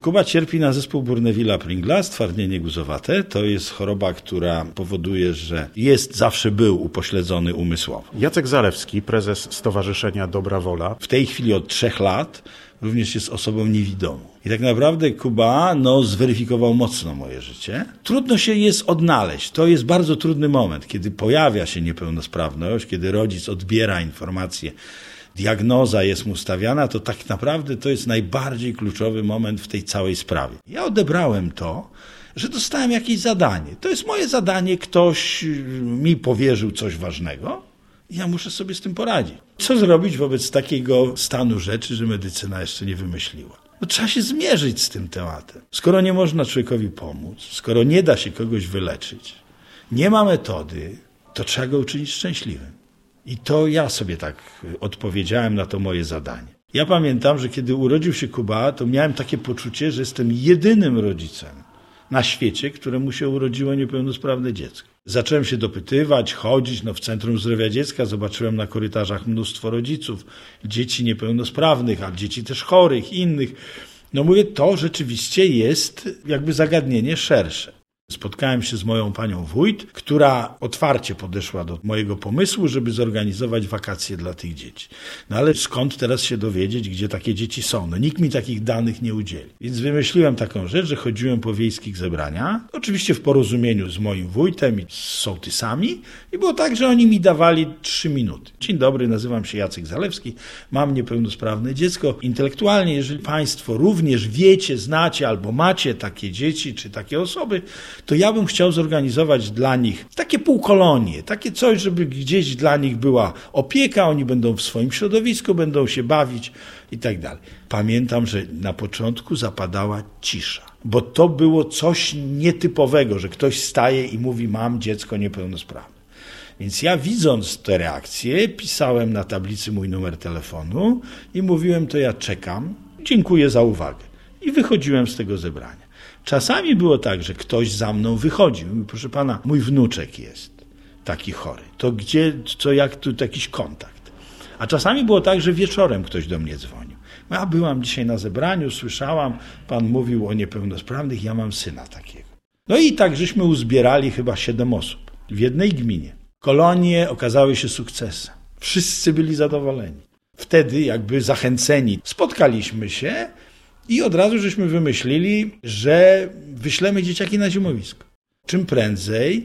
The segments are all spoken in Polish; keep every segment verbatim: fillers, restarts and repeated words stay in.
Kuba cierpi na zespół Bournevilla-Pringla, stwardnienie guzowate. To jest choroba, która powoduje, że jest, zawsze był upośledzony umysłowo. Jacek Zalewski, prezes Stowarzyszenia Dobra Wola. W tej chwili od trzech lat również jest osobą niewidomą. I tak naprawdę Kuba no, zweryfikował mocno moje życie. Trudno się jest odnaleźć. To jest bardzo trudny moment, kiedy pojawia się niepełnosprawność, kiedy rodzic odbiera informacje, diagnoza jest mu stawiana, to tak naprawdę to jest najbardziej kluczowy moment w tej całej sprawie. Ja odebrałem to, że dostałem jakieś zadanie. To jest moje zadanie, ktoś mi powierzył coś ważnego i ja muszę sobie z tym poradzić. Co zrobić wobec takiego stanu rzeczy, że medycyna jeszcze nie wymyśliła? No, trzeba się zmierzyć z tym tematem. Skoro nie można człowiekowi pomóc, skoro nie da się kogoś wyleczyć, nie ma metody, to trzeba go uczynić szczęśliwym. I to ja sobie tak odpowiedziałem na to moje zadanie. Ja pamiętam, że kiedy urodził się Kuba, to miałem takie poczucie, że jestem jedynym rodzicem na świecie, któremu się urodziło niepełnosprawne dziecko. Zacząłem się dopytywać, chodzić, no w Centrum Zdrowia Dziecka zobaczyłem na korytarzach mnóstwo rodziców, dzieci niepełnosprawnych, a dzieci też chorych, innych. No mówię, to rzeczywiście jest jakby zagadnienie szersze. Spotkałem się z moją panią wójt, która otwarcie podeszła do mojego pomysłu, żeby zorganizować wakacje dla tych dzieci. No ale skąd teraz się dowiedzieć, gdzie takie dzieci są? No nikt mi takich danych nie udzieli. Więc wymyśliłem taką rzecz, że chodziłem po wiejskich zebraniach, oczywiście w porozumieniu z moim wójtem i z sołtysami i było tak, że oni mi dawali trzy minuty. Dzień dobry, nazywam się Jacek Zalewski, mam niepełnosprawne dziecko. Intelektualnie, jeżeli państwo również wiecie, znacie albo macie takie dzieci czy takie osoby, to ja bym chciał zorganizować dla nich takie półkolonie, takie coś, żeby gdzieś dla nich była opieka, oni będą w swoim środowisku, będą się bawić i tak dalej. Pamiętam, że na początku zapadała cisza, bo to było coś nietypowego, że ktoś staje i mówi, mam dziecko niepełnosprawne. Więc ja widząc te reakcje, pisałem na tablicy mój numer telefonu i mówiłem, to ja czekam, dziękuję za uwagę. I wychodziłem z tego zebrania. Czasami było tak, że ktoś za mną wychodził. Mówi, proszę pana, mój wnuczek jest taki chory. To gdzie, co, jak tu jakiś kontakt. A czasami było tak, że wieczorem ktoś do mnie dzwonił. Ja byłam dzisiaj na zebraniu, słyszałam, pan mówił o niepełnosprawnych, ja mam syna takiego. No i tak żeśmy uzbierali chyba siedem osób w jednej gminie. Kolonie okazały się sukcesem. Wszyscy byli zadowoleni. Wtedy jakby zachęceni spotkaliśmy się i od razu żeśmy wymyślili, że wyślemy dzieciaki na zimowisko. Czym prędzej,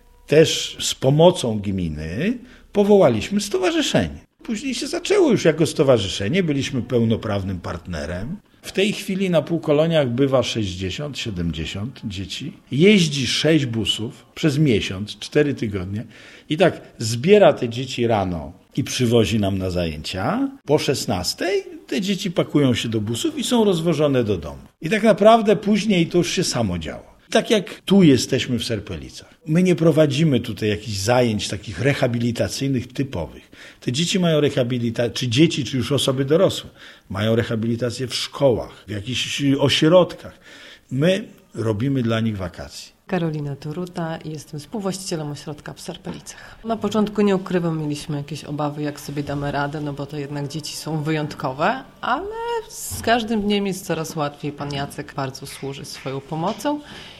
też z pomocą gminy, powołaliśmy stowarzyszenie. Później się zaczęło już jako stowarzyszenie, byliśmy pełnoprawnym partnerem. W tej chwili na półkoloniach bywa sześćdziesiąt siedemdziesiąt dzieci. Jeździ sześć busów przez miesiąc, cztery tygodnie i tak zbiera te dzieci rano i przywozi nam na zajęcia. Po szesnastej te dzieci pakują się do busów i są rozwożone do domu. I tak naprawdę później to już się samo działo. Tak jak tu jesteśmy w Serpelicach. My nie prowadzimy tutaj jakichś zajęć takich rehabilitacyjnych typowych. Te dzieci mają rehabilitację, czy dzieci, czy już osoby dorosłe, mają rehabilitację w szkołach, w jakichś ośrodkach. My robimy dla nich wakacje. Karolina Toruta, jestem współwłaścicielem ośrodka w Serpelicach. Na początku nie ukrywam, mieliśmy jakieś obawy, jak sobie damy radę, no bo to jednak dzieci są wyjątkowe, ale z każdym dniem jest coraz łatwiej. Pan Jacek bardzo służy swoją pomocą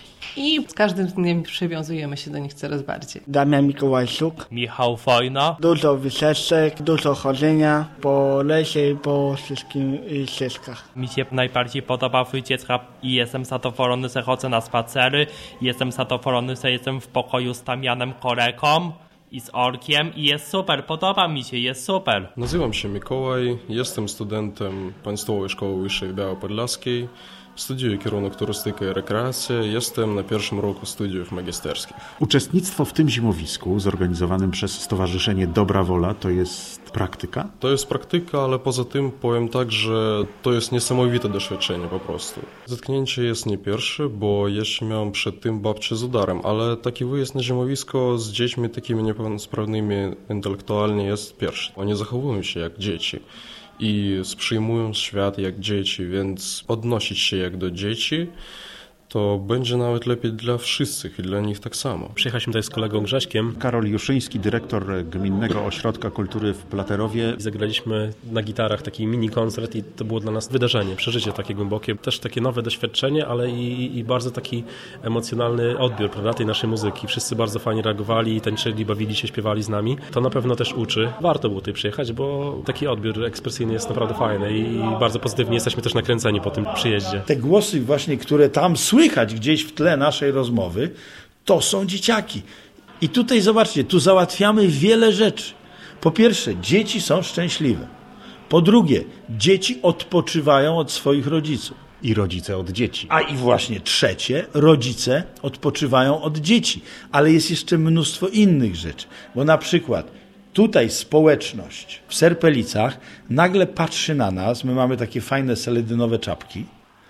i z każdym dniem przywiązujemy się do nich coraz bardziej. Damian Mikołajczuk. Michał Fojna. Dużo wycieczek, dużo chodzenia po lesie i po wszystkich ścieżkach. Mi się najbardziej podoba wycieczka i jestem zadowolony, że chodzę na spacery. Jestem zadowolony, że jestem w pokoju z Damianem Koreką i z Orkiem i jest super, podoba mi się, jest super. Nazywam się Mikołaj, jestem studentem Państwowej Szkoły Wyższej Białopodlaskiej. Studiuję kierunek turystyka i rekreacja. Jestem na pierwszym roku studiów magisterskich. Uczestnictwo w tym zimowisku zorganizowanym przez Stowarzyszenie Dobra Wola to jest praktyka? To jest praktyka, ale poza tym powiem tak, że to jest niesamowite doświadczenie po prostu. Zetknięcie jest nie pierwsze, bo jeszcze miałem przed tym babcię z udarem, ale taki wyjazd na zimowisko z dziećmi takimi niepełnosprawnymi intelektualnie jest pierwszy. Oni zachowują się jak dzieci i przyjmują świat jak dzieci, więc odnosić się jak do dzieci to będzie nawet lepiej dla wszystkich i dla nich tak samo. Przyjechaliśmy tutaj z kolegą Grześkiem. Karol Juszyński, dyrektor Gminnego Ośrodka Kultury w Platerowie. Zagraliśmy na gitarach taki mini koncert i to było dla nas wydarzenie, przeżycie takie głębokie, też takie nowe doświadczenie, ale i, i bardzo taki emocjonalny odbiór, prawda, tej naszej muzyki. Wszyscy bardzo fajnie reagowali, tańczyli, bawili się, śpiewali z nami. To na pewno też uczy. Warto było tutaj przyjechać, bo taki odbiór ekspresyjny jest naprawdę fajny i bardzo pozytywnie jesteśmy też nakręceni po tym przyjeździe. Te głosy właśnie, które tam słychać gdzieś w tle naszej rozmowy, to są dzieciaki. I tutaj zobaczcie, tu załatwiamy wiele rzeczy. Po pierwsze, dzieci są szczęśliwe. Po drugie, dzieci odpoczywają od swoich rodziców. I rodzice od dzieci. A i właśnie trzecie, rodzice odpoczywają od dzieci. Ale jest jeszcze mnóstwo innych rzeczy. Bo na przykład tutaj społeczność w Serpelicach nagle patrzy na nas, my mamy takie fajne seledynowe czapki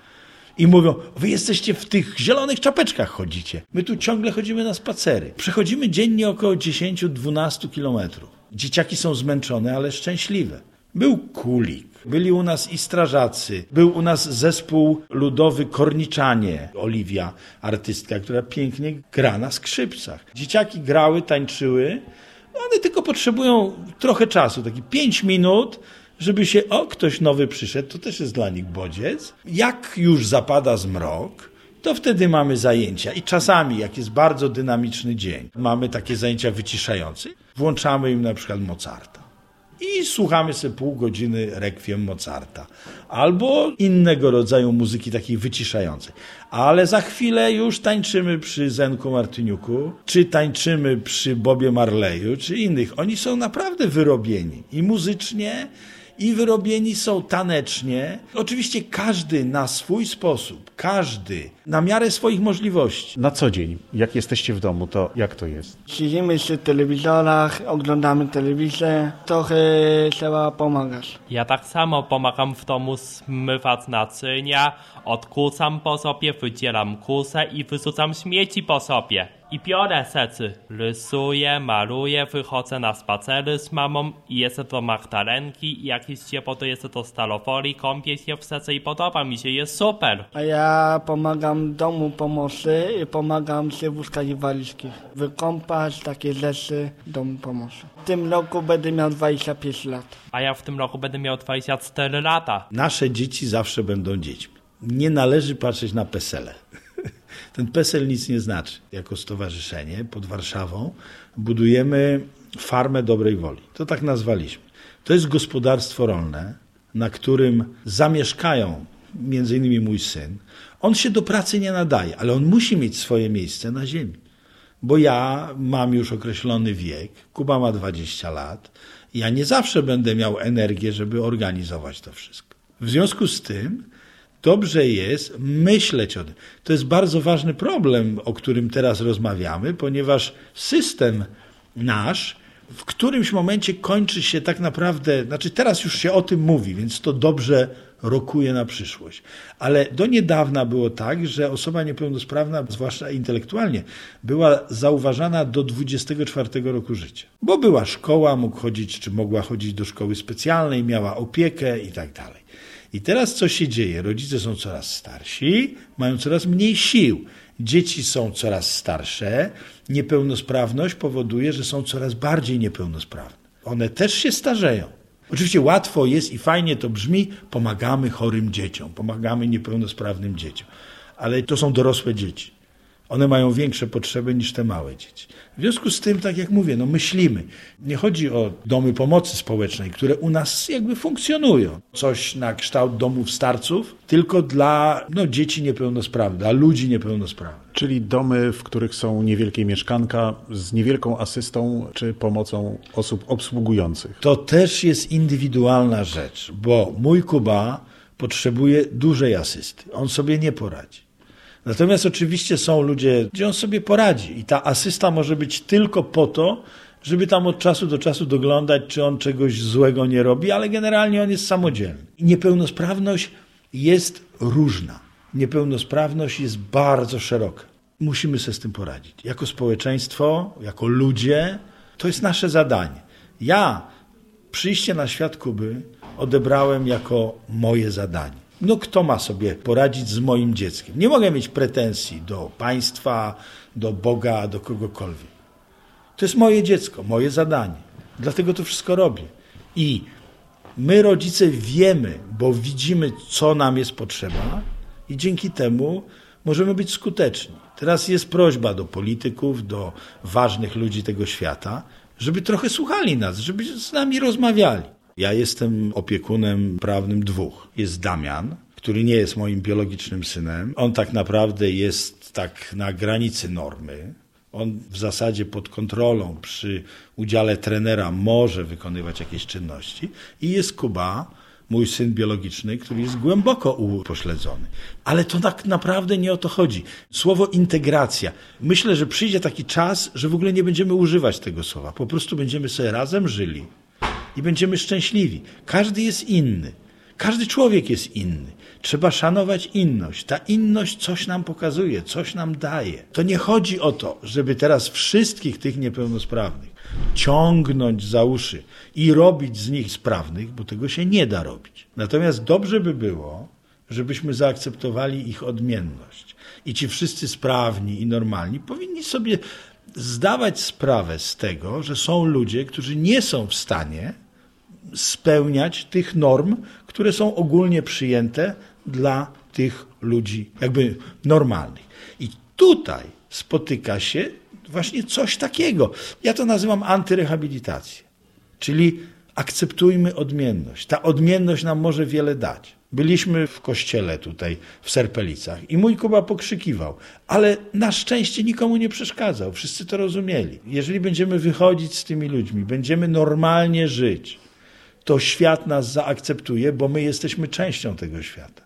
i mówią, wy jesteście w tych zielonych czapeczkach chodzicie. My tu ciągle chodzimy na spacery. Przechodzimy dziennie około dziesięć do dwunastu kilometrów. Dzieciaki są zmęczone, ale szczęśliwe. Był Kulik, byli u nas i strażacy, był u nas zespół ludowy Korniczanie, Oliwia, artystka, która pięknie gra na skrzypcach. Dzieciaki grały, tańczyły, one tylko potrzebują trochę czasu, taki pięć minut, żeby się, o, ktoś nowy przyszedł, to też jest dla nich bodziec. Jak już zapada zmrok, to wtedy mamy zajęcia i czasami, jak jest bardzo dynamiczny dzień, mamy takie zajęcia wyciszające, włączamy im na przykład Mozarta i słuchamy sobie pół godziny rekwiem Mozarta albo innego rodzaju muzyki takiej wyciszającej. Ale za chwilę już tańczymy przy Zenku Martyniuku, czy tańczymy przy Bobie Marleyu, czy innych. Oni są naprawdę wyrobieni i muzycznie, i wyrobieni są tanecznie. Oczywiście każdy na swój sposób, każdy na miarę swoich możliwości. Na co dzień, jak jesteście w domu, to jak to jest? Siedzimy przy telewizorach, oglądamy telewizję, trochę trzeba pomagać. Ja tak samo pomagam w domu zmywać naczynia, odkucam po sobie, wydzielam kusę i wyrzucam śmieci po sobie. I biorę rzeczy. Rysuję, maluję, wychodzę na spacery z mamą i jestem do magdalenki i jakieś ciepło to jest do stalowory, kąpię się w serce i podoba mi się, jest super. A ja pomagam domu pomocy i pomagam się wózkach inwalidzkich. Wykąpać, takie rzeczy, domu pomocy. W tym roku będę miał dwadzieścia pięć lat. A ja w tym roku będę miał dwadzieścia cztery lata. Nasze dzieci zawsze będą dziećmi. Nie należy patrzeć na pesele. Ten PESEL nic nie znaczy. Jako stowarzyszenie pod Warszawą budujemy farmę dobrej woli. To tak nazwaliśmy. To jest gospodarstwo rolne, na którym zamieszkają między innymi mój syn. On się do pracy nie nadaje, ale on musi mieć swoje miejsce na ziemi. Bo ja mam już określony wiek, Kuba ma dwadzieścia lat, ja nie zawsze będę miał energię, żeby organizować to wszystko. W związku z tym dobrze jest myśleć o tym. To jest bardzo ważny problem, o którym teraz rozmawiamy, ponieważ system nasz w którymś momencie kończy się tak naprawdę, znaczy teraz już się o tym mówi, więc to dobrze rokuje na przyszłość. Ale do niedawna było tak, że osoba niepełnosprawna, zwłaszcza intelektualnie, była zauważana do dwudziestego czwartego roku życia. Bo była szkoła, mógł chodzić, czy mogła chodzić do szkoły specjalnej, miała opiekę i tak dalej. I teraz co się dzieje? Rodzice są coraz starsi, mają coraz mniej sił. Dzieci są coraz starsze, niepełnosprawność powoduje, że są coraz bardziej niepełnosprawne. One też się starzeją. Oczywiście łatwo jest i fajnie to brzmi, pomagamy chorym dzieciom, pomagamy niepełnosprawnym dzieciom, ale to są dorosłe dzieci. One mają większe potrzeby niż te małe dzieci. W związku z tym, tak jak mówię, no myślimy. Nie chodzi o domy pomocy społecznej, które u nas jakby funkcjonują. Coś na kształt domów starców, tylko dla no, dzieci niepełnosprawnych, dla ludzi niepełnosprawnych. Czyli domy, w których są niewielkie mieszkanka z niewielką asystą czy pomocą osób obsługujących. To też jest indywidualna rzecz, bo mój Kuba potrzebuje dużej asysty. On sobie nie poradzi. Natomiast oczywiście są ludzie, gdzie on sobie poradzi i ta asysta może być tylko po to, żeby tam od czasu do czasu doglądać, czy on czegoś złego nie robi, ale generalnie on jest samodzielny. I niepełnosprawność jest różna. Niepełnosprawność jest bardzo szeroka. Musimy sobie z tym poradzić. Jako społeczeństwo, jako ludzie, to jest nasze zadanie. Ja przyjście na świat Kuby odebrałem jako moje zadanie. No kto ma sobie poradzić z moim dzieckiem? Nie mogę mieć pretensji do państwa, do Boga, do kogokolwiek. To jest moje dziecko, moje zadanie. Dlatego to wszystko robię. I my, rodzice, wiemy, bo widzimy, co nam jest potrzeba i dzięki temu możemy być skuteczni. Teraz jest prośba do polityków, do ważnych ludzi tego świata, żeby trochę słuchali nas, żeby z nami rozmawiali. Ja jestem opiekunem prawnym dwóch. Jest Damian, który nie jest moim biologicznym synem. On tak naprawdę jest tak na granicy normy. On w zasadzie pod kontrolą, przy udziale trenera może wykonywać jakieś czynności. I jest Kuba, mój syn biologiczny, który jest głęboko upośledzony. Ale to tak naprawdę nie o to chodzi. Słowo integracja. Myślę, że przyjdzie taki czas, że w ogóle nie będziemy używać tego słowa. Po prostu będziemy sobie razem żyli i będziemy szczęśliwi. Każdy jest inny. Każdy człowiek jest inny. Trzeba szanować inność. Ta inność coś nam pokazuje, coś nam daje. To nie chodzi o to, żeby teraz wszystkich tych niepełnosprawnych ciągnąć za uszy i robić z nich sprawnych, bo tego się nie da robić. Natomiast dobrze by było, żebyśmy zaakceptowali ich odmienność. I ci wszyscy sprawni i normalni powinni sobie zdawać sprawę z tego, że są ludzie, którzy nie są w stanie spełniać tych norm, które są ogólnie przyjęte dla tych ludzi jakby normalnych. I tutaj spotyka się właśnie coś takiego. Ja to nazywam antyrehabilitację. Czyli akceptujmy odmienność. Ta odmienność nam może wiele dać. Byliśmy w kościele tutaj w Serpelicach i mój Kuba pokrzykiwał, ale na szczęście nikomu nie przeszkadzał. Wszyscy to rozumieli. Jeżeli będziemy wychodzić z tymi ludźmi, będziemy normalnie żyć, to świat nas zaakceptuje, bo my jesteśmy częścią tego świata.